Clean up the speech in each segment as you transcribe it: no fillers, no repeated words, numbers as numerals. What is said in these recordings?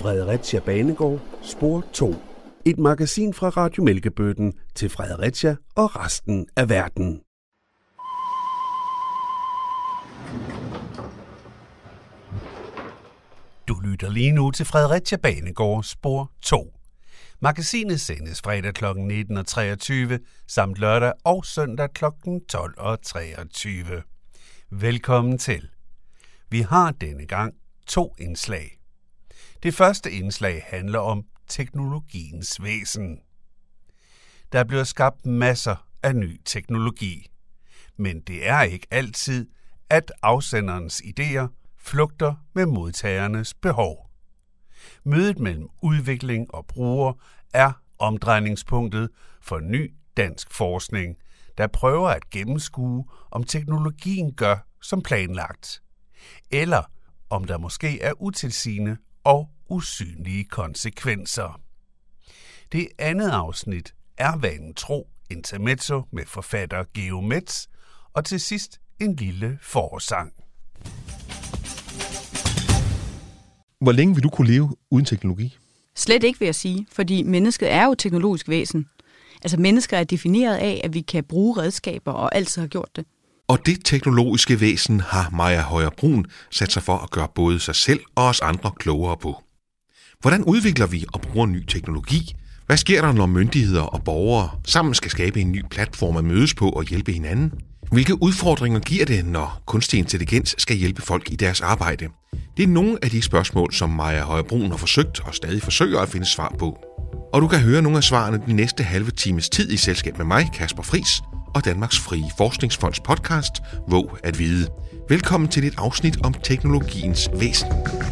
Fredericia Banegård, spor 2. Et magasin fra Radio Mælkebøtten til Fredericia og resten af verden. Du lytter lige nu til Fredericia Banegård, spor 2. Magasinet sendes fredag kl. 19.23 samt lørdag og søndag kl. 12.23. Velkommen til. Vi har denne gang 2 indslag. Det første indslag handler om teknologiens væsen. Der bliver skabt masser af ny teknologi, men det er ikke altid, at afsenderens idéer flugter med modtagernes behov. Mødet mellem udvikling og bruger er omdrejningspunktet for ny dansk forskning, der prøver at gennemskue, om teknologien gør som planlagt, eller om der måske er utilsigende og usynlige konsekvenser. Det andet afsnit er vanen tro intermezzo med forfatter Geo Metz, og til sidst en lille forsang. Hvor længe vil du kunne leve uden teknologi? Slet ikke, vil jeg sige, fordi mennesket er jo et teknologisk væsen. Altså mennesker er defineret af, at vi kan bruge redskaber og altid har gjort det. Og det teknologiske væsen har Maja Høyer Bruun sat sig for at gøre både sig selv og os andre klogere på. Hvordan udvikler vi og bruger ny teknologi? Hvad sker der, når myndigheder og borgere sammen skal skabe en ny platform at mødes på og hjælpe hinanden? Hvilke udfordringer giver det, når kunstig intelligens skal hjælpe folk i deres arbejde? Det er nogle af de spørgsmål, som Maja Høyer Bruun har forsøgt og stadig forsøger at finde svar på. Og du kan høre nogle af svarene den næste halve times tid i selskab med mig, Kasper Friis, og Danmarks Frie Forskningsfonds podcast, Våg at vide. Velkommen til et afsnit om teknologiens væsen.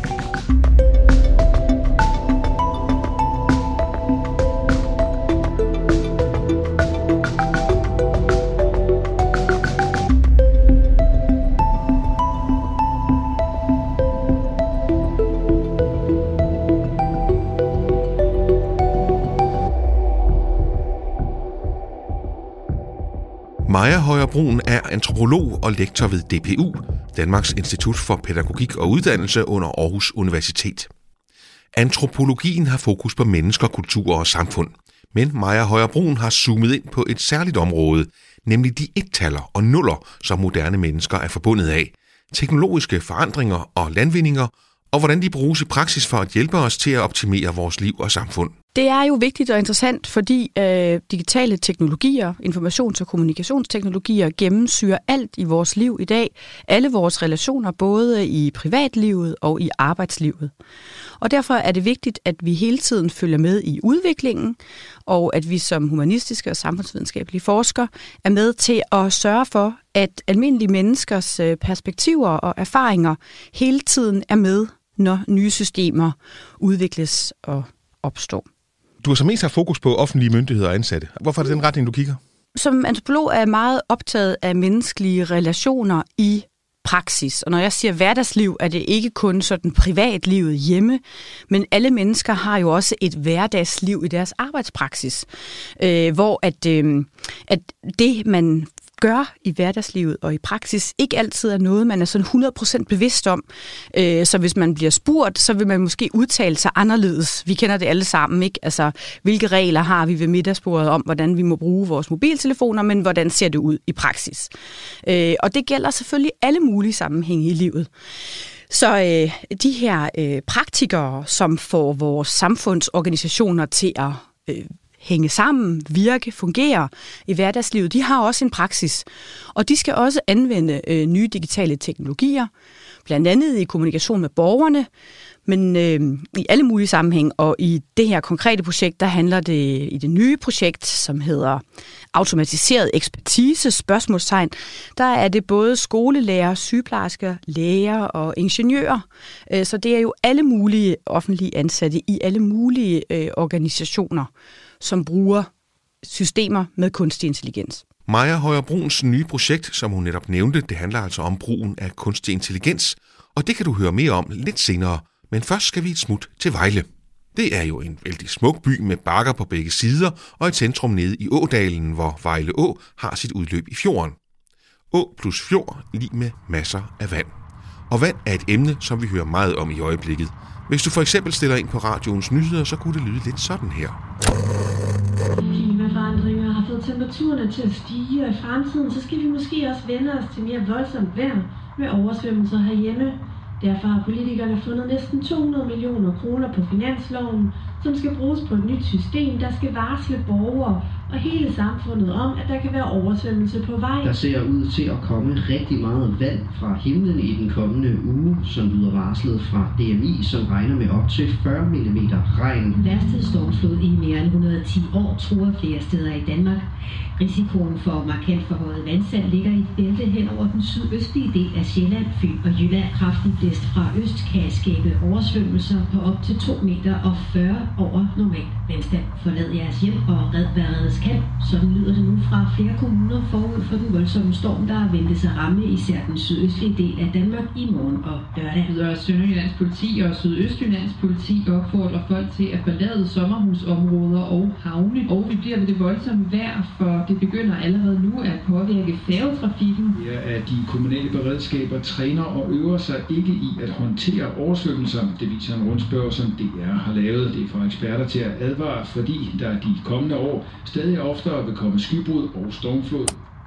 Maja Høyer Bruun er antropolog og lektor ved DPU, Danmarks Institut for Pædagogik og Uddannelse under Aarhus Universitet. Antropologien har fokus på mennesker, kultur og samfund, men Maja Høyer Bruun har zoomet ind på et særligt område, nemlig de ettaller og nuller, som moderne mennesker er forbundet af, teknologiske forandringer og landvindinger, og hvordan de bruges i praksis for at hjælpe os til at optimere vores liv og samfund. Det er jo vigtigt og interessant, fordi digitale teknologier, informations- og kommunikationsteknologier gennemsyrer alt i vores liv i dag. Alle vores relationer, både i privatlivet og i arbejdslivet. Og derfor er det vigtigt, at vi hele tiden følger med i udviklingen, og at vi som humanistiske og samfundsvidenskabelige forskere er med til at sørge for, at almindelige menneskers perspektiver og erfaringer hele tiden er med, når nye systemer udvikles og opstår. Du har så mest haft fokus på offentlige myndigheder og ansatte. Hvorfor er det den retning, du kigger? Som antropolog er jeg meget optaget af menneskelige relationer i praksis. Og når jeg siger hverdagsliv, er det ikke kun sådan privatlivet hjemme, men alle mennesker har jo også et hverdagsliv i deres arbejdspraksis, hvor at det, man gør i hverdagslivet og i praksis, ikke altid er noget, man er sådan 100% bevidst om. Så hvis man bliver spurgt, så vil man måske udtale sig anderledes. Vi kender det alle sammen, ikke? Altså, hvilke regler har vi ved middagsbordet om, hvordan vi må bruge vores mobiltelefoner, men hvordan ser det ud i praksis? Og det gælder selvfølgelig alle mulige sammenhænge i livet. Så de her praktikere, som får vores samfundsorganisationer til at hænge sammen, virke, fungere i hverdagslivet, de har også en praksis. Og de skal også anvende nye digitale teknologier, blandt andet i kommunikation med borgerne, men i alle mulige sammenhæng. Og i det her konkrete projekt, der handler det i det nye projekt, som hedder automatiseret ekspertise, spørgsmålstegn, der er det både skolelærer, sygeplejersker, læger og ingeniører. Så det er jo alle mulige offentlige ansatte i alle mulige organisationer, som bruger systemer med kunstig intelligens. Maja Høyer Bruuns nye projekt, som hun netop nævnte, det handler altså om brugen af kunstig intelligens, og det kan du høre mere om lidt senere. Men først skal vi et smut til Vejle. Det er jo en vældig smuk by med bakker på begge sider og et centrum nede i Ådalen, hvor Vejle Å har sit udløb i fjorden. Å plus fjord lig med masser af vand. Og vand er et emne, som vi hører meget om i øjeblikket. Hvis du for eksempel stiller ind på radioens nyheder, så kunne det lyde lidt sådan her. Klimaforandringer har fået temperaturerne til at stige, og i fremtiden så skal vi måske også vende os til mere voldsomt vejr med oversvømmelser herhjemme. Derfor har politikerne fundet næsten 200 millioner kroner på finansloven, som skal bruges på et nyt system, der skal varsle borgere og hele samfundet om, at der kan være oversvømmelse på vej. Der ser ud til at komme rigtig meget vand fra himlen i den kommende uge, som lyder varslet fra DMI, som regner med op til 40 mm regn. Værste stormflod i mere end 110 år truer flere steder i Danmark. Risikoen for markant forhøjet vandstand ligger i et bælte hen over den sydøstlige del af Sjælland, Fyn og Jylland. Kraftig blæst fra øst kan skabe oversvømmelser på op til 2 meter og 40 over normal vandstand. Forlad jeres hjem og red hvad reddes kan. Sådan lyder det nu fra flere kommuner forud for den voldsomme storm, der ventes at ramme især den sydøstlige del af Danmark i morgen og lørdag. Sønderjyllands politi og Sydøstjyllands politi opfordrer folk til at forlade sommerhusområder og havne. Og vi bliver ved det voldsomme vejr, for det begynder allerede nu at påvirke færgetrafikken. At de kommunale beredskaber træner og øver sig ikke i at håndtere oversvømmelser. Det viser en rundspørg, som DR har lavet. Det får eksperter til at advare, fordi der de kommende år stadig oftere vil komme skybrud og stormflod.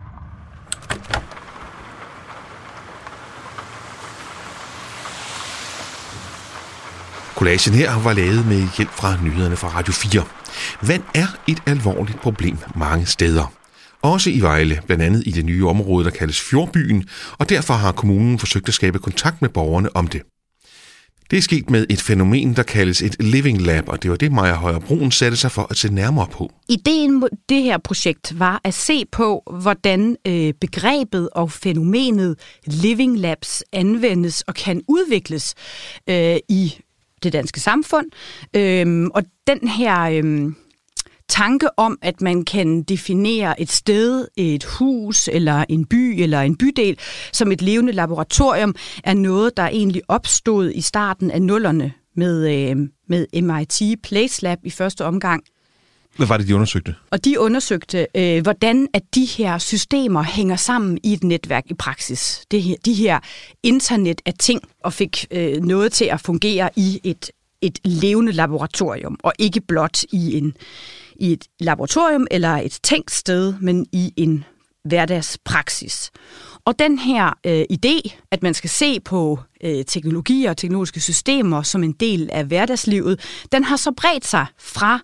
Collagen her var lavet med hjælp fra nyhederne fra Radio 4. Vand er et alvorligt problem mange steder. Også i Vejle, blandt andet i det nye område, der kaldes Fjordbyen, og derfor har kommunen forsøgt at skabe kontakt med borgerne om det. Det er sket med et fænomen, der kaldes et living lab, og det var det, Maja Højer Brun satte sig for at se nærmere på. Ideen med det her projekt var at se på, hvordan begrebet og fænomenet living labs anvendes og kan udvikles i det danske samfund. Og den her tanke om, at man kan definere et sted, et hus eller en by eller en bydel som et levende laboratorium, er noget, der egentlig opstod i starten af 00'erne med MIT PlaceLab i første omgang. Hvad var det, de undersøgte? Og de undersøgte, hvordan at de her systemer hænger sammen i et netværk i praksis. De her internet af ting, og fik noget til at fungere i et levende laboratorium, og ikke blot i et laboratorium eller et tænkt sted, men i en hverdagspraksis. Og den her idé, at man skal se på teknologier og teknologiske systemer som en del af hverdagslivet, den har så bredt sig fra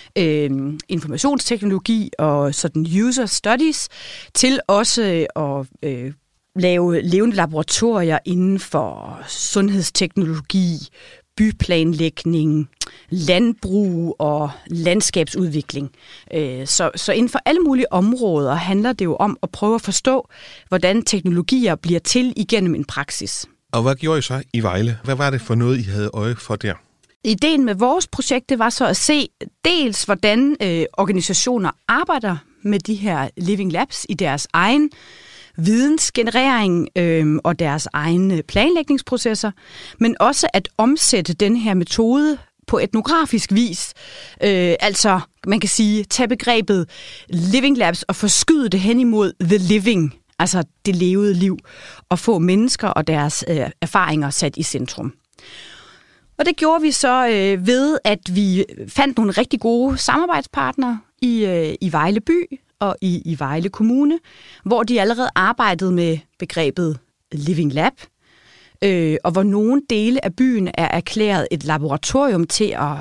informationsteknologi og sådan user studies til også at lave levende laboratorier inden for sundhedsteknologi, byplanlægning, landbrug og landskabsudvikling. Så inden for alle mulige områder handler det jo om at prøve at forstå, hvordan teknologier bliver til igennem en praksis. Og hvad gjorde I så i Vejle? Hvad var det for noget, I havde øje for der? Ideen med vores projekt, det var så at se dels, hvordan organisationer arbejder med de her living labs i deres egen vidensgenerering og deres egne planlægningsprocesser, men også at omsætte den her metode på etnografisk vis. Altså, man kan sige, tage begrebet living labs og forskyde det hen imod the living, altså det levede liv, og få mennesker og deres erfaringer sat i centrum. Og det gjorde vi så ved, at vi fandt nogle rigtig gode samarbejdspartnere i Vejle by og i Vejle Kommune, hvor de allerede arbejdede med begrebet living lab, og hvor nogle dele af byen er erklæret et laboratorium til at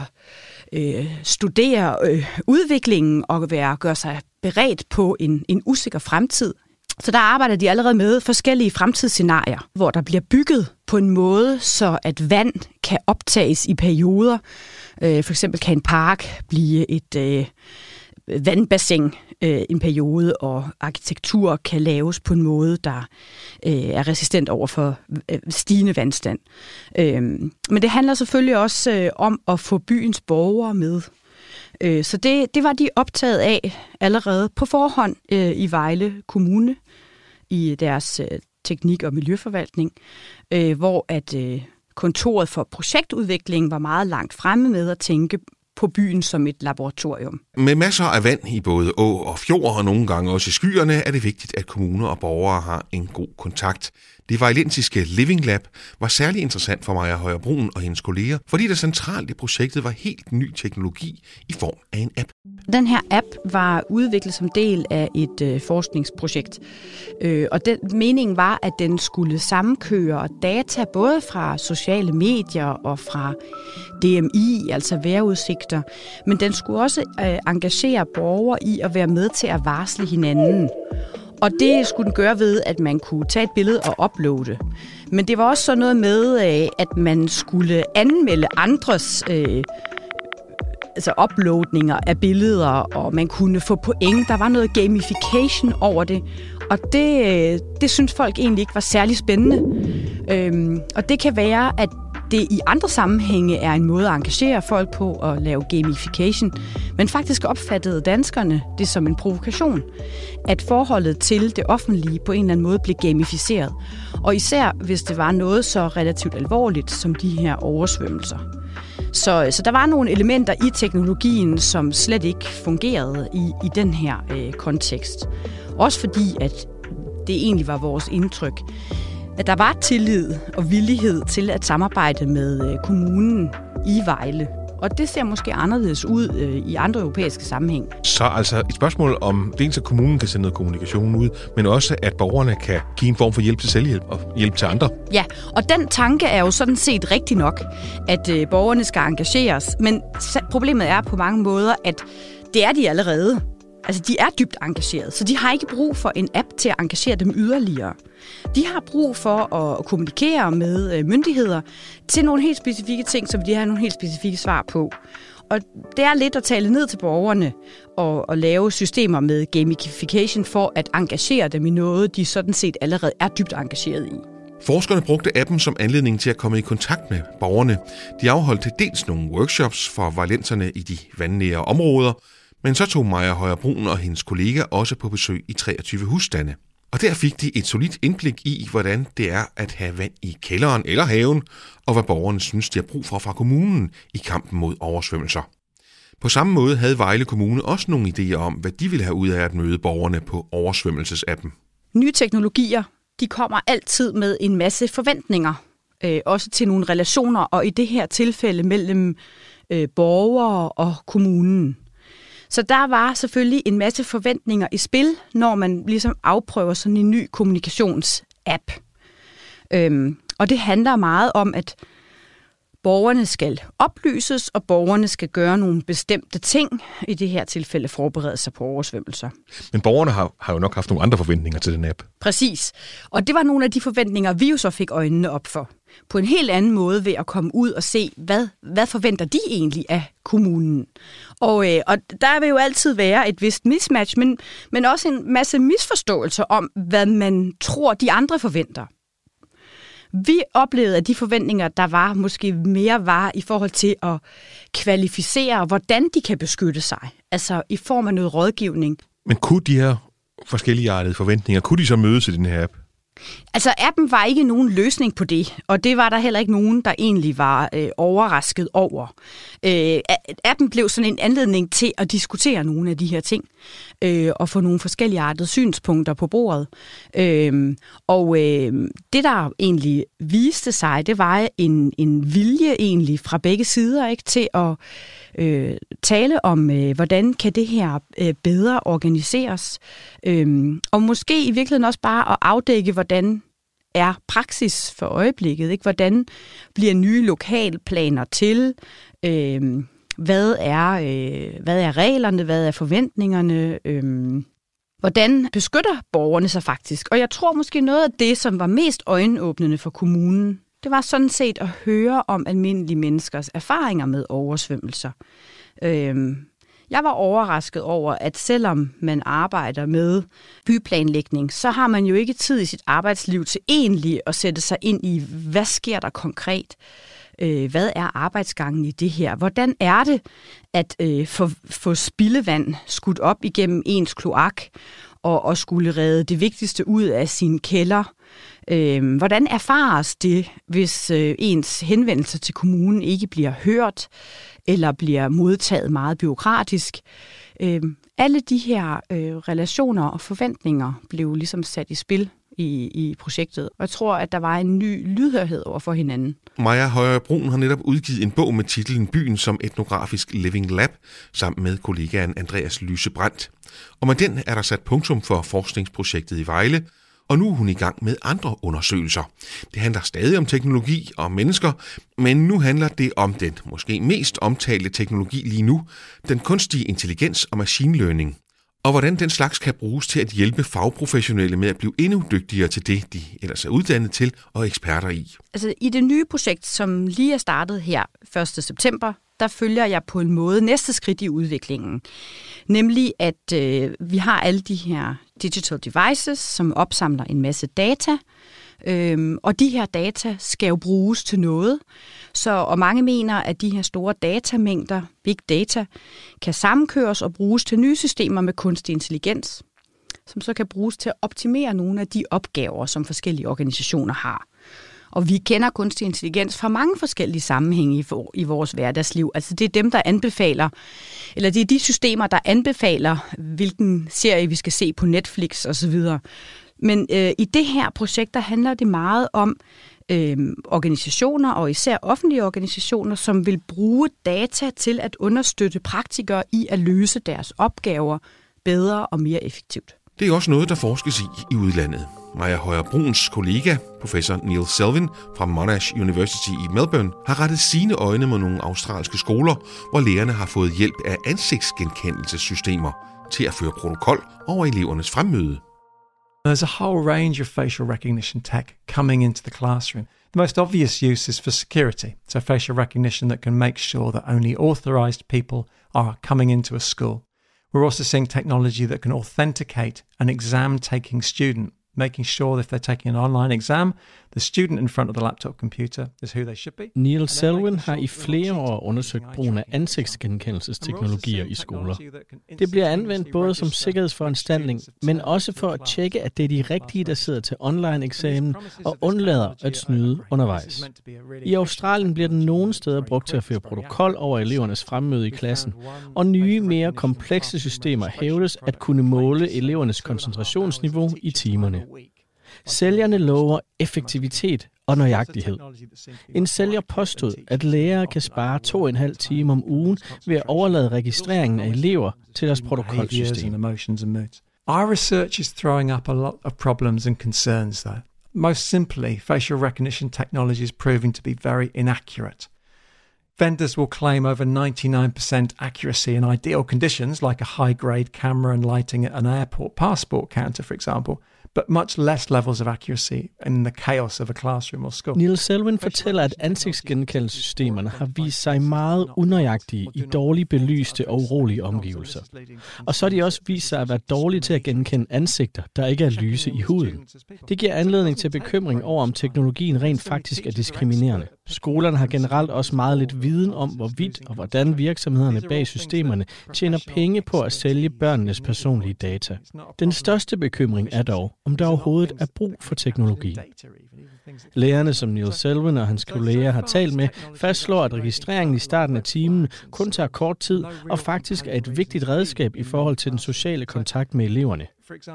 studere udviklingen og gøre sig beredt på en usikker fremtid. Så der arbejder de allerede med forskellige fremtidsscenarier, hvor der bliver bygget på en måde, så at vand kan optages i perioder. For eksempel kan en park blive et vandbassin en periode, og arkitektur kan laves på en måde, der er resistent over for stigende vandstand. Men det handler selvfølgelig også om at få byens borgere med. Så det var de optaget af allerede på forhånd i Vejle Kommune i deres teknik- og miljøforvaltning, hvor at kontoret for projektudvikling var meget langt fremme med at tænke på byen som et laboratorium. Med masser af vand i både å og fjord, og nogle gange også i skyerne, er det vigtigt, at kommuner og borgere har en god kontakt. Det vejlensiske Living Lab var særlig interessant for Maja Høyer Bruun og hendes kolleger, fordi der centralt i projektet var helt ny teknologi i form af en app. Den her app var udviklet som del af et forskningsprojekt, og meningen var, at den skulle sammenkøre data både fra sociale medier og fra DMI, altså vejrudsigter, men den skulle også engagere borgere i at være med til at varsle hinanden. Og det skulle den gøre ved, at man kunne tage et billede og uploade. Men det var også sådan noget med, at man skulle anmelde andres uploadninger af billeder, og man kunne få point. Der var noget gamification over det, og det synes folk egentlig ikke var særlig spændende. Og det kan være, at det i andre sammenhænge er en måde at engagere folk på at lave gamification, men faktisk opfattede danskerne det som en provokation, at forholdet til det offentlige på en eller anden måde blev gamificeret, og især hvis det var noget så relativt alvorligt som de her oversvømmelser. Så der var nogle elementer i teknologien, som slet ikke fungerede i den her kontekst. Også fordi, at det egentlig var vores indtryk, at der var tillid og villighed til at samarbejde med kommunen i Vejle. Og det ser måske anderledes ud i andre europæiske sammenhæng. Så altså et spørgsmål om dels at kommunen kan sende noget kommunikation ud, men også at borgerne kan give en form for hjælp til selvhjælp og hjælp til andre. Ja, og den tanke er jo sådan set rigtig nok, at borgerne skal engageres. Men problemet er på mange måder, at det er de allerede. Altså, de er dybt engageret, så de har ikke brug for en app til at engagere dem yderligere. De har brug for at kommunikere med myndigheder til nogle helt specifikke ting, som de har nogle helt specifikke svar på. Og det er lidt at tale ned til borgerne og lave systemer med gamification for at engagere dem i noget, de sådan set allerede er dybt engageret i. Forskerne brugte appen som anledning til at komme i kontakt med borgerne. De afholdt til dels nogle workshops for vejlenserne i de vandnære områder, men så tog Maja Høyer Bruun og hendes kollega også på besøg i 23 husstande. Og der fik de et solidt indblik i, hvordan det er at have vand i kælderen eller haven, og hvad borgerne synes, de har brug for fra kommunen i kampen mod oversvømmelser. På samme måde havde Vejle Kommune også nogle idéer om, hvad de ville have ud af at møde borgerne på oversvømmelsesappen. Nye teknologier, de kommer altid med en masse forventninger, også til nogle relationer, og i det her tilfælde mellem borgere og kommunen. Så der var selvfølgelig en masse forventninger i spil, når man ligesom afprøver sådan en ny kommunikationsapp. Og det handler meget om, at borgerne skal oplyses, og borgerne skal gøre nogle bestemte ting, i det her tilfælde forberede sig på oversvømmelser. Men borgerne har jo nok haft nogle andre forventninger til den app. Præcis. Og det var nogle af de forventninger, vi jo så fik øjnene op for. På en helt anden måde ved at komme ud og se, hvad forventer de egentlig af kommunen. Og der vil jo altid være et vist mismatch, men også en masse misforståelser om, hvad man tror, de andre forventer. Vi oplevede, at de forventninger, der var, måske mere var i forhold til at kvalificere, hvordan de kan beskytte sig. Altså i form af noget rådgivning. Men kunne de her forskelligartede forventninger, kunne de så mødes i den her app? Altså appen var ikke nogen løsning på det, og det var der heller ikke nogen, der egentlig var overrasket over. Appen blev sådan en anledning til at diskutere nogle af de her ting, og få nogle forskelligartede synspunkter på bordet. Det der egentlig viste sig, det var en vilje egentlig fra begge sider, ikke, til at tale om, hvordan kan det her bedre organiseres, og måske i virkeligheden også bare at afdække, hvordan er praksis for øjeblikket, ikke? Hvordan bliver nye lokalplaner til, hvad er reglerne, hvad er forventningerne, hvordan beskytter borgerne sig faktisk. Og jeg tror måske noget af det, som var mest øjenåbnende for kommunen, det var sådan set at høre om almindelige menneskers erfaringer med oversvømmelser. Jeg var overrasket over, at selvom man arbejder med byplanlægning, så har man jo ikke tid i sit arbejdsliv til egentlig at sætte sig ind i, hvad sker der konkret? Hvad er arbejdsgangen i det her? Hvordan er det at få spildevand skudt op igennem ens kloak og skulle redde det vigtigste ud af sin kælder? Hvordan erfares det, hvis ens henvendelse til kommunen ikke bliver hørt eller bliver modtaget meget bureaukratisk? Alle de her relationer og forventninger blev ligesom sat i spil, i projektet. Og jeg tror, at der var en ny lydhørhed over for hinanden. Maja Højer Bruun har netop udgivet en bog med titlen Byen som etnografisk living lab, sammen med kollegaen Andreas Lysebrandt. Og med den er der sat punktum for forskningsprojektet i Vejle, og nu er hun i gang med andre undersøgelser. Det handler stadig om teknologi og mennesker, men nu handler det om den måske mest omtalte teknologi lige nu, den kunstige intelligens og machine learning. Og hvordan den slags kan bruges til at hjælpe fagprofessionelle med at blive endnu dygtigere til det, de ellers er uddannet til og eksperter i. Altså i det nye projekt, som lige er startet her 1. september, der følger jeg på en måde næste skridt i udviklingen. Nemlig at vi har alle de her digital devices, som opsamler en masse data, og de her data skal jo bruges til noget. Og mange mener, at de her store datamængder, big data, kan sammenkøres og bruges til nye systemer med kunstig intelligens, som så kan bruges til at optimere nogle af de opgaver, som forskellige organisationer har. Og vi kender kunstig intelligens fra mange forskellige sammenhænge i vores hverdagsliv. Altså det er dem, der anbefaler, eller det er de systemer, der anbefaler, hvilken serie vi skal se på Netflix osv. Men i det her projekt, der handler det meget om organisationer, og især offentlige organisationer, som vil bruge data til at understøtte praktikere i at løse deres opgaver bedre og mere effektivt. Det er også noget, der forskes i udlandet. Maja Højer Bruuns kollega, professor Neil Selwyn fra Monash University i Melbourne, har rettet sine øjne mod nogle australske skoler, hvor lærerne har fået hjælp af ansigtsgenkendelsessystemer til at føre protokol over elevernes fremmøde. There's a whole range of facial recognition tech coming into the classroom. The most obvious use is for security, so facial recognition that can make sure that only authorized people are coming into a school. We're also seeing technology that can authenticate an exam-taking student, making sure that if they're taking an online exam, the student in front of the laptop computer is who they should be. Neil Selwyn har i flere år undersøgt brugen af ansigtsgenkendelsesteknologier i skoler. Det bliver anvendt både som sikkerhedsforanstaltning, men også for at tjekke, at det er de rigtige, der sidder til online-eksamen og undlader at snyde undervejs. I Australien bliver den nogle steder brugt til at føre protokol over elevernes fremmøde i klassen, og nye, mere komplekse systemer hævdes at kunne måle elevernes koncentrationsniveau i timerne. Sælgerne lover effektivitet og nøjagtighed. En sælger påstod, at lærere kan spare 2,5 timer om ugen ved at overlade registreringen af elever til deres protokolsystem. Our research is throwing up a lot of problems and concerns though. Most simply, facial recognition technology is proving to be very inaccurate. Vendors will claim over 99% accuracy in ideal conditions, like a high-grade camera and lighting at an airport passport counter, for example, but much less levels of accuracy in the chaos of a classroom or school. Neil Selwyn fortæller, at ansigtsgenkendelsessystemerne har vist sig meget unøjagtige i dårligt belyste og urolige omgivelser. Og så har de også vist sig at være dårlige til at genkende ansigter, der ikke er lyse i huden. Det giver anledning til bekymring over, om teknologien rent faktisk er diskriminerende. Skolerne har generelt også meget lidt viden om, hvorvidt og hvordan virksomhederne bag systemerne tjener penge på at sælge børnenes personlige data. Den største bekymring er dog, om der overhovedet er brug for teknologi. Lærerne, som Neil Selwyn og hans kolleger har talt med, fastslår, at registreringen i starten af timen kun tager kort tid og faktisk er et vigtigt redskab i forhold til den sociale kontakt med eleverne.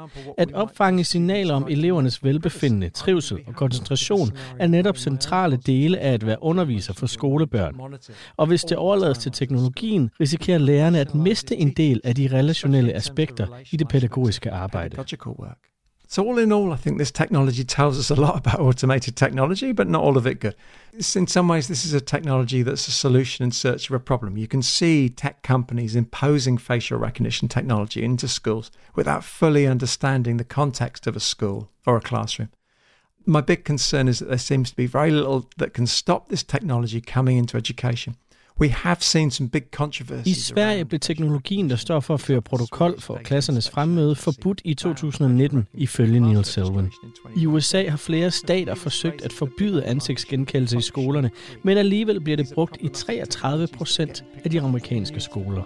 At opfange signaler om elevernes velbefindende, trivsel og koncentration er netop centrale dele af at være underviser for skolebørn. Og hvis det overlades til teknologien, risikerer lærerne at miste en del af de relationelle aspekter i det pædagogiske arbejde. So all in all, I think this technology tells us a lot about automated technology, but not all of it good. In some ways, this is a technology that's a solution in search of a problem. You can see tech companies imposing facial recognition technology into schools without fully understanding the context of a school or a classroom. My big concern is that there seems to be very little that can stop this technology coming into education. We have seen some big controversies. I Sverige blev teknologien, der står for at føre protokol for klassernes fremmøde, forbudt i 2019, ifølge Neil Selwyn. I USA har flere stater forsøgt at forbyde ansigtsgenkendelse i skolerne, men alligevel bliver det brugt i 33% af de amerikanske skoler.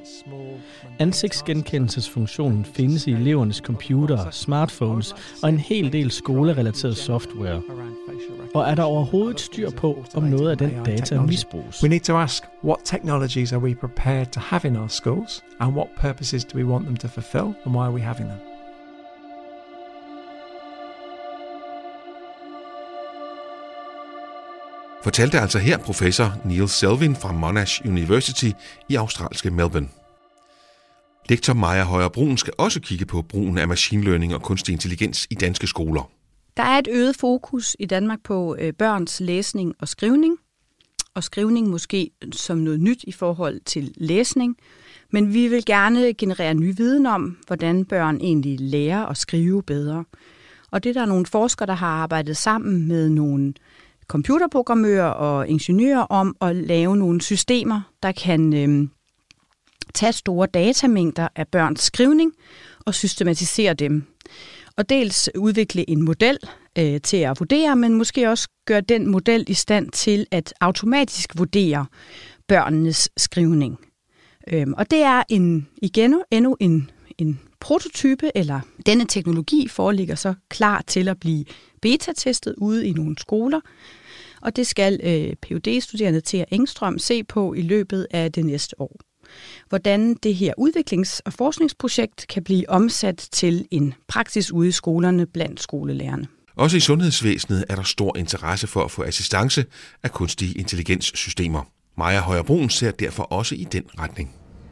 Ansigtsgenkendelsesfunktionen findes i elevernes computere, smartphones og en hel del skolerelateret software. Og er der overhovedet styr på, om noget af den data misbruges? We need to ask, what technologies are we prepared to have in our schools, and what purposes do we want them to fulfill, and why are we having them? Fortalte altså her professor Neil Selvin fra Monash University i australske Melbourne. Lektor Maja Højer Bruun skal også kigge på brugen af machine learning og kunstig intelligens i danske skoler. Der er et øget fokus i Danmark på børns læsning og skrivning. Og skrivning måske som noget nyt i forhold til læsning. Men vi vil gerne generere ny viden om, hvordan børn egentlig lærer at skrive bedre. Og det er der nogle forskere, der har arbejdet sammen med nogle computerprogrammører og ingeniører om at lave nogle systemer, der kan tage store datamængder af børns skrivning og systematisere dem. Og dels udvikle en model til at vurdere, men måske også gøre den model i stand til at automatisk vurdere børnenes skrivning. Og det er endnu en prototype, eller denne teknologi foreligger så klar til at blive beta-testet ude i nogle skoler. Og det skal Ph.D.-studerende Thea Engstrøm se på i løbet af det næste år. Hvordan det her udviklings- og forskningsprojekt kan blive omsat til en praksis ude i skolerne blandt skolelærerne. Også i sundhedsvæsenet er der stor interesse for at få assistance af kunstige intelligenssystemer. Maja Højer Bruun ser derfor også i den retning.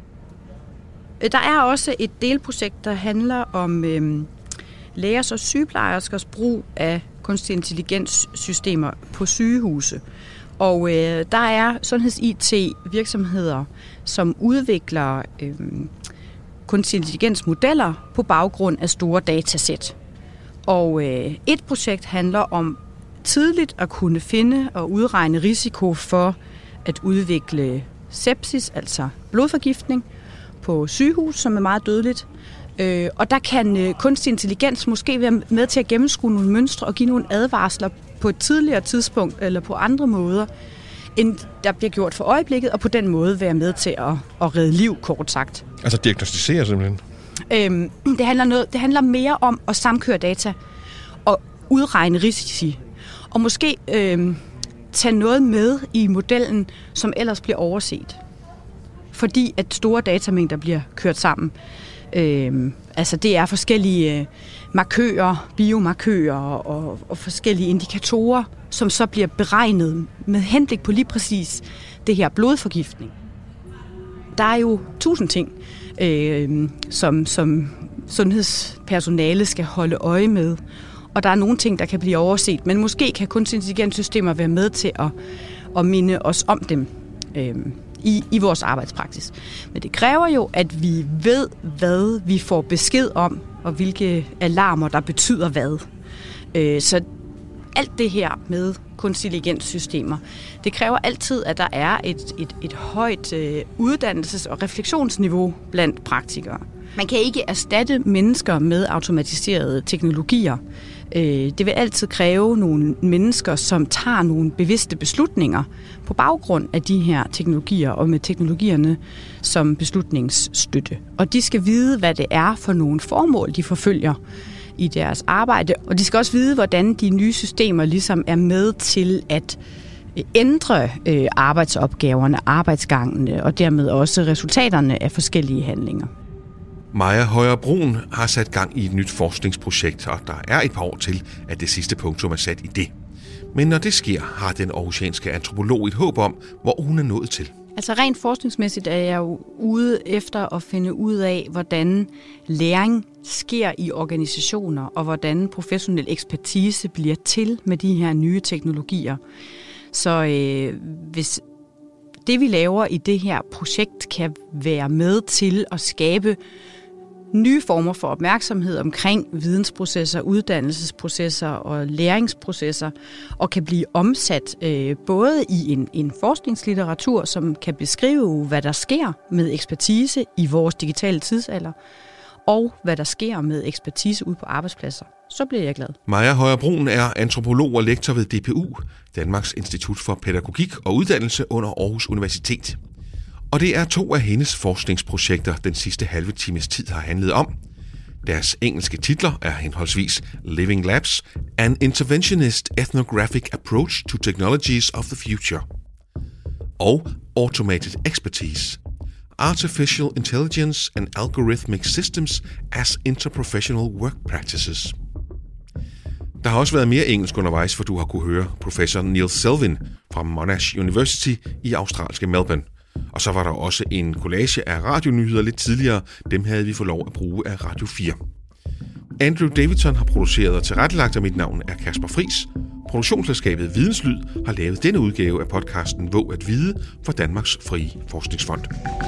Der er også et delprojekt, der handler om lægers og sygeplejerskers brug af kunstig intelligenssystemer på sygehuse. Og der er sundheds-IT-virksomheder, som udvikler kunstig intelligensmodeller på baggrund af store datasæt. Og et projekt handler om tidligt at kunne finde og udregne risiko for at udvikle sepsis, altså blodforgiftning, på sygehus, som er meget dødeligt. Og der kan kunstig intelligens måske være med til at gennemskue nogle mønstre og give nogle advarsler på et tidligere tidspunkt eller på andre måder, end der bliver gjort for øjeblikket, og på den måde være med til at redde liv, kort sagt. Altså diagnostisere simpelthen? Det handler mere om at samkøre data og udregne risici. Og måske tage noget med i modellen, som ellers bliver overset. Fordi at store datamængder bliver kørt sammen. Altså det er forskellige markører, biomarkører og forskellige indikatorer, som så bliver beregnet med henblik på lige præcis det her blodforgiftning. Der er jo 1000 ting, som sundhedspersonale skal holde øje med. Og der er nogle ting, der kan blive overset, men måske kan kunstig intelligenssystemer være med til at minde os om dem i vores arbejdspraksis. Men det kræver jo, at vi ved, hvad vi får besked om, og hvilke alarmer, der betyder hvad. Så alt det her med kunstig intelligenssystemer, det kræver altid, at der er et højt uddannelses- og refleksionsniveau blandt praktikere. Man kan ikke erstatte mennesker med automatiserede teknologier. Det vil altid kræve nogle mennesker, som tager nogle bevidste beslutninger på baggrund af de her teknologier og med teknologierne som beslutningsstøtte. Og de skal vide, hvad det er for nogle formål, de forfølger i deres arbejde. Og de skal også vide, hvordan de nye systemer ligesom er med til at ændre arbejdsopgaverne, arbejdsgangene og dermed også resultaterne af forskellige handlinger. Maja Højer Bruun har sat gang i et nyt forskningsprojekt, og der er et par år til, at det sidste punktum er sat i det. Men når det sker, har den aarhusianske antropolog et håb om, hvor hun er nået til. Altså rent forskningsmæssigt er jeg jo ude efter at finde ud af, hvordan læring sker i organisationer, og hvordan professionel ekspertise bliver til med de her nye teknologier. Så hvis det, vi laver i det her projekt, kan være med til at skabe nye former for opmærksomhed omkring vidensprocesser, uddannelsesprocesser og læringsprocesser, og kan blive omsat både i en forskningslitteratur, som kan beskrive, hvad der sker med ekspertise i vores digitale tidsalder, og hvad der sker med ekspertise ude på arbejdspladser. Så bliver jeg glad. Maja Højer Bruun er antropolog og lektor ved DPU, Danmarks Institut for Pædagogik og Uddannelse under Aarhus Universitet. Og det er 2 af hendes forskningsprojekter, den sidste halve times tid har handlet om. Deres engelske titler er henholdsvis Living Labs, An Interventionist Ethnographic Approach to Technologies of the Future, og Automated Expertise, Artificial Intelligence and Algorithmic Systems as Interprofessional Work Practices. Der har også været mere engelsk undervejs, for du har kunne høre professor Neil Selvin fra Monash University i australske Melbourne. Og så var der også en collage af radionyheder lidt tidligere. Dem havde vi fået lov at bruge af Radio 4. Andrew Davidson har produceret og tilrettelagt, og mit navn er Kasper Friis. Produktionsselskabet Videnslyd har lavet denne udgave af podcasten Våg at vide for Danmarks Frie Forskningsfond.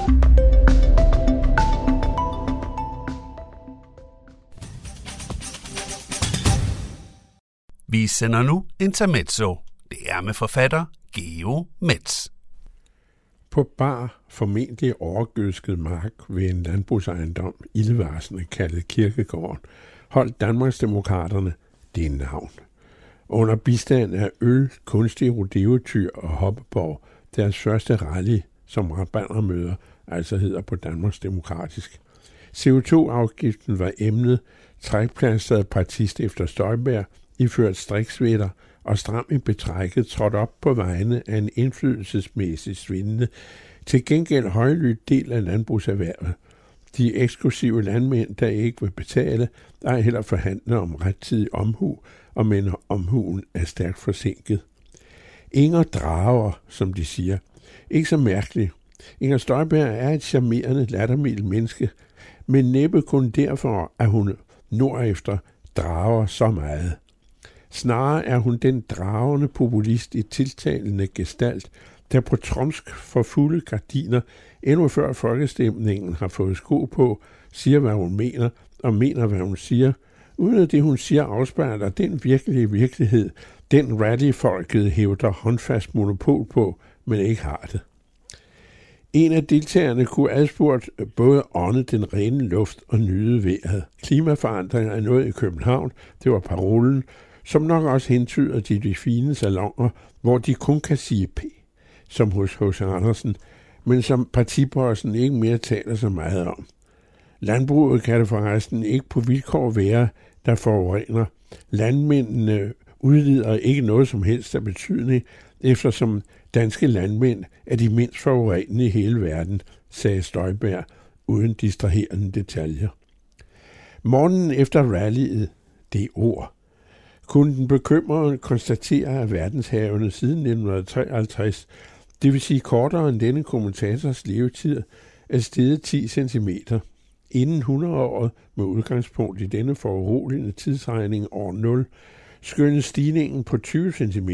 Vi sender nu Intermezzo. Det er med forfatter Geo Metz. På bar, formentlig overgødsket mark ved en landbrugsejendom, ildvarsende kaldet Kirkegården, holdt Danmarksdemokraterne det navn. Under bistand af øl, kunstige rodeotyr og hoppeborg, deres første rally, som rabaldermøder, altså hedder på Danmarksdemokratisk. CO2-afgiften var emnet, trækplasteret partist efter Støjberg, iført striksvætter og stram i betrækket trådt op på vegne af en indflydelsesmæssig svindende, til gengæld højlydt del af landbrugserhvervet. De eksklusive landmænd, der ikke vil betale, der heller forhandler om rettidig omhu, og mener omhuen er stærkt forsinket. Inger drager, som de siger. Ikke så mærkeligt. Inger Støjberg er et charmerende, lattermild menneske, men næppe kun derfor, at hun nordefter drager så meget. Snarere er hun den dragende populist i tiltalende gestalt, der på tromsk for fulde gardiner, endnu før folkestemningen har fået sko på, siger, hvad hun mener, og mener, hvad hun siger, uden at det, hun siger, afspejler den virkelige virkelighed, den rally-folket hævder håndfast monopol på, men ikke har det. En af deltagerne kunne adspurgt både ånde den rene luft og nyde vejret. Klimaforandringer er noget i København, det var parolen, som nok også hentyder til de fine salonger, hvor de kun kan sige P, som hos H.C. Andersen, men som partibossen ikke mere taler så meget om. Landbruget kan det forresten ikke på vilkår være, der forurener. Landmændene udlider ikke noget som helst af betydning, eftersom danske landmænd er de mindst forurenende i hele verden, sagde Støjberg, uden distraherende detaljer. Morgenen efter rallyet, det ord, kunne den bekymrede konstatere, at verdenshavene siden 1953, det vil sige kortere end denne kommentators levetid, er steget 10 cm. Inden 100-året, med udgangspunkt i denne foruroligende tidsregning år 0, skønnes stigningen på 20 cm.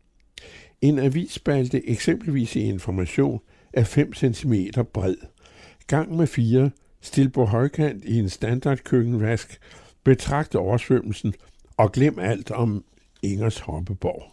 En avisspalte, eksempelvis i Information, er 5 cm bred. Gang med 4, stil på højkant i en standardkøkkenvask, betragt oversvømmelsen og glem alt om Ingers hoppeborg.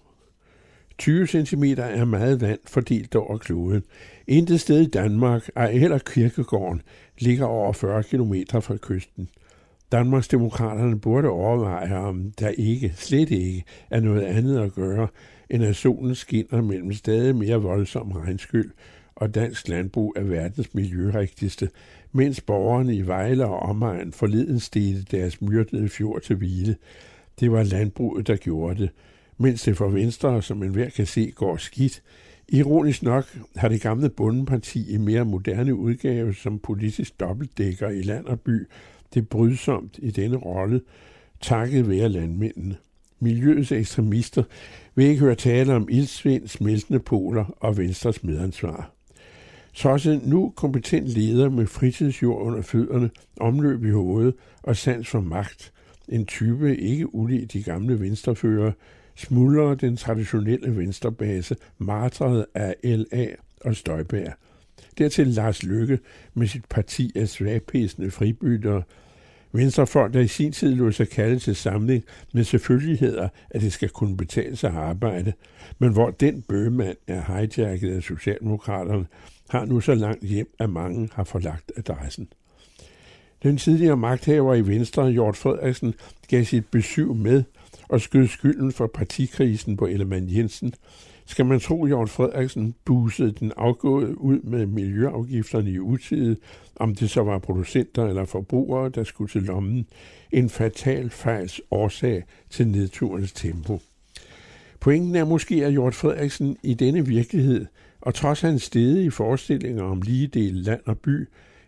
20 cm er meget vand fordelt over kloden. Intet sted i Danmark, ej heller Kirkegården, ligger over 40 km fra kysten. Danmarksdemokraterne burde overveje, om der ikke, slet ikke, er noget andet at gøre, end at solen skinner mellem stadig mere voldsom regnskyld, og dansk landbrug er verdens miljørigtigste, mens borgerne i Vejle og omegn forleden stedte deres myrdede fjord til hvile. Det var landbruget, der gjorde det, mens det for Venstre, som enhver kan se, går skidt. Ironisk nok har det gamle bondeparti i mere moderne udgave som politisk dobbeltdækker i land og by det brydsomt i denne rolle, takket være landmændene. Miljøets ekstremister vil ikke høre tale om ildsvind, smeltende poler og Venstres medansvar. Så også nu kompetent leder med fritidsjord under fødderne, omløb i hovedet og sans for magt, en type ikke ulig de gamle venstrefører, smuldrer den traditionelle venstrebase, martret af LA og Støjberg. Dertil Lars Løkke med sit parti af svagpæsende fribyttere, venstrefolk, der i sin tid lod sig kalde til samling med selvfølgeligheder, at det skal kunne betale sig at arbejde, men hvor den bøgemand er hijacket af Socialdemokraterne, har nu så langt hjem, at mange har forlagt adressen. Den tidligere magthaver i Venstre, Hjort Frederiksen, gav sit besøg med og skød skylden for partikrisen på Ellemann Jensen. Skal man tro, Hjort Frederiksen busede den afgåede ud med miljøafgifterne i utide, om det så var producenter eller forbrugere, der skulle til lommen, en fatal fejls årsag til nedturens tempo. Pointen er måske, at Hjort Frederiksen i denne virkelighed, og trods hans stedige forestillinger om ligedel land og by,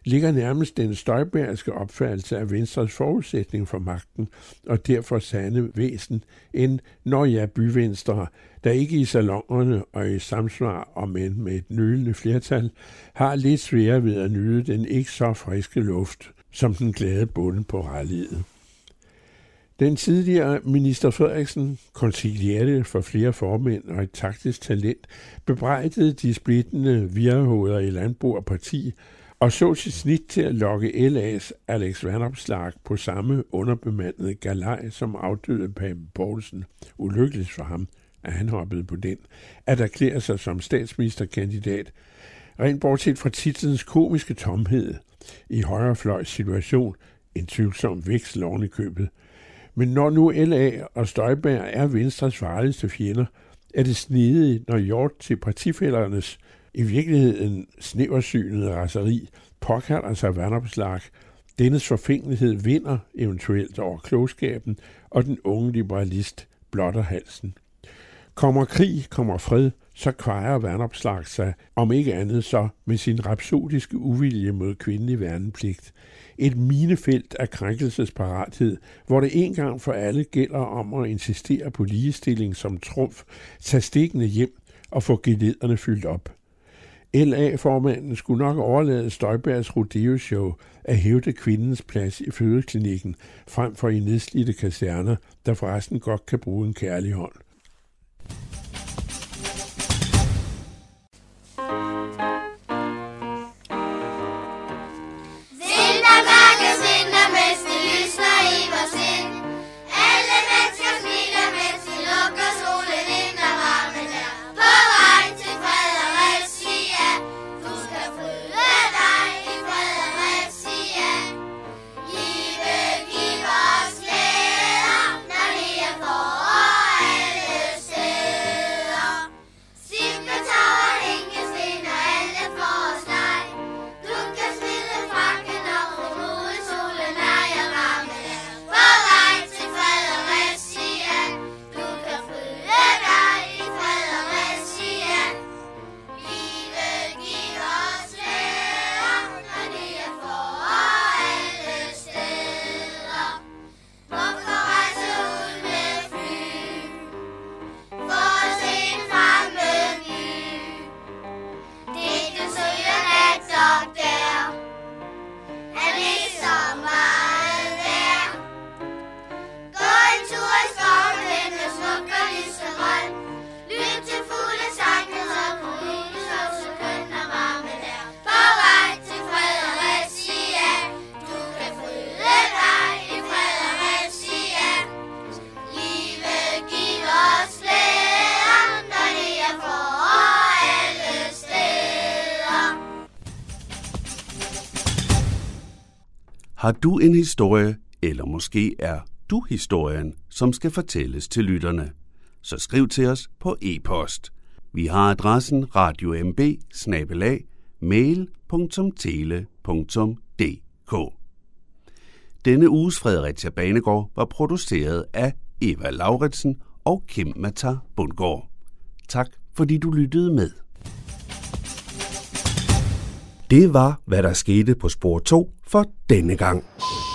ligger nærmest den støjbærske opfattelse af Venstres forudsætning for magten, og derfor sande væsen, end når jeg byvenstre, der ikke i salonerne og i samsvar, og men med et nølende flertal, har lidt sværere ved at nyde den ikke så friske luft, som den glade bonde på ralliet. Den tidligere minister Frederiksen, konsilierte for flere formænd og et taktisk talent, bebrejdede de splittende virrehoveder i Landbrug og Parti, og så sit snit til at lokke LA's Alex Vanopslagh på samme underbemandede galej som afdøde Pape Poulsen. Ulykkeligt for ham, at han hoppede på den, at erklære sig som statsministerkandidat, rent bortset fra titlens komiske tomhed i højrefløjs situation, en tvivlsom veksel oven i købet. Men når nu LA og Støjberg er Venstres farligste fjender, er det snedigt, når Hjort til partifællernes i virkeligheden snæversynede raseri påkalder sig Vanopslagh. Dennes forfængelighed vinder eventuelt over klogskaben, og den unge liberalist blotter halsen. Kommer krig, kommer fred, så kvejer Vanopslagh sig, om ikke andet så med sin rapsodiske uvilje mod kvindelig værnepligt. Et minefelt af krænkelsesparathed, hvor det en gang for alle gælder om at insistere på ligestilling som trumf, tage stikkene hjem og få gelederne fyldt op. LA-formanden skulle nok overlade Støjbergs rodeo-show at hævde kvindens plads i fødeklinikken, frem for i nedslidte kaserner, der forresten godt kan bruge en kærlig hånd. Har du en historie, eller måske er du historien, som skal fortælles til lytterne? Så skriv til os på e-post. Vi har adressen radiomb@mail.tele.dk. Denne uges Fredericia Banegård var produceret af Eva Lauritsen og Kim Matar Bundgaard. Tak fordi du lyttede med. Det var, hvad der skete på spor 2 for denne gang.